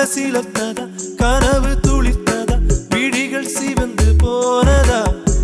சிலத்ததா கனவு துளித்ததா விழிகள் சிவந்து போனதா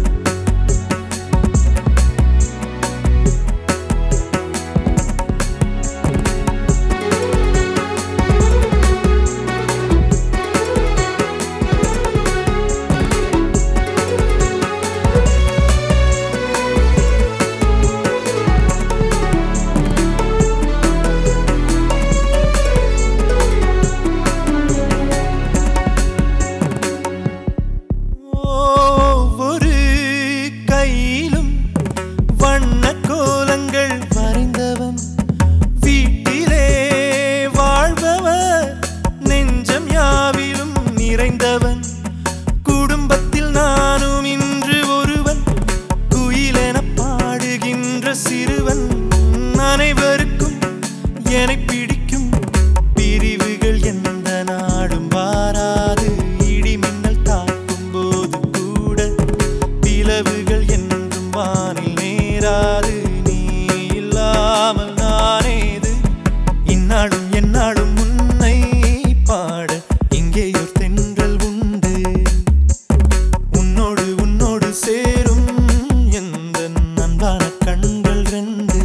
குடும்பத்தில் நானும் இன்று ஒருவன் குயிலென பாடுகின்ற சிறுவன் அனைவருக்கும் என்னை பிடிக்கும் பிரிவுகள் எந்த நாடும் வாராது இடிமின்னல் தாக்கும் போது கூட பிளவுகள் என்றும் வானில் நேராது நீ இல்லாமல் நானேது இந்நாடும் எந்நாடும் உன்னை பாட இங்கேயோ தென்றல் உண்டு உன்னோடு உன்னோடு சேரும் எந்த அன்பான கண்கள் ரெண்டு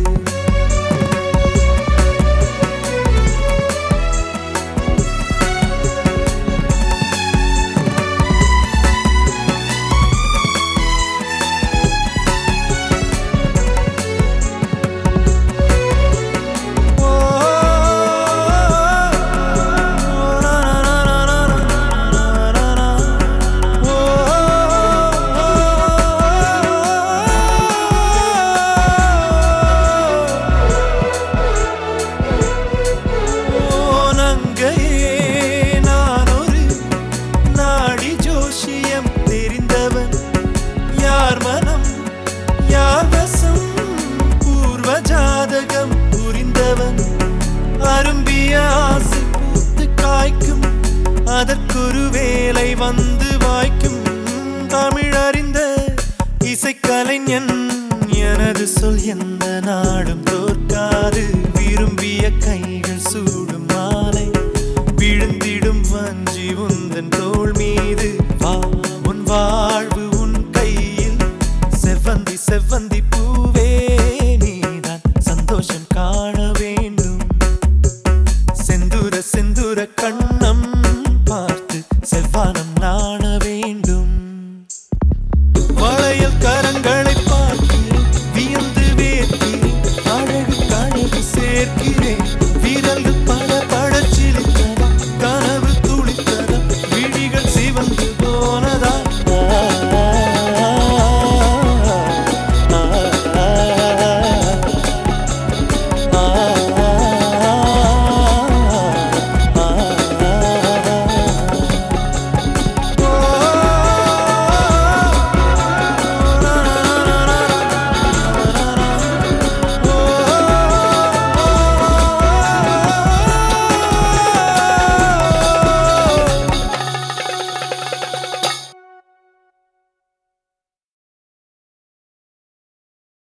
அரும்பிய ஆசை பூத்து காய்க்கும் அதற்கொரு வேலை வந்து வாய்க்கும் தமிழறிந்த இசைக்கலைஞன் எனது சொல் எந்த நாடும் தோற்காது விரும்பிய கைகள் சூடும் மாலை விழுந்திடும் வஞ்சி உந்தன் தோள் மீது வா உன் வாழ்வு உன் கையில் செவ்வந்தி செவ்வந்தி பூ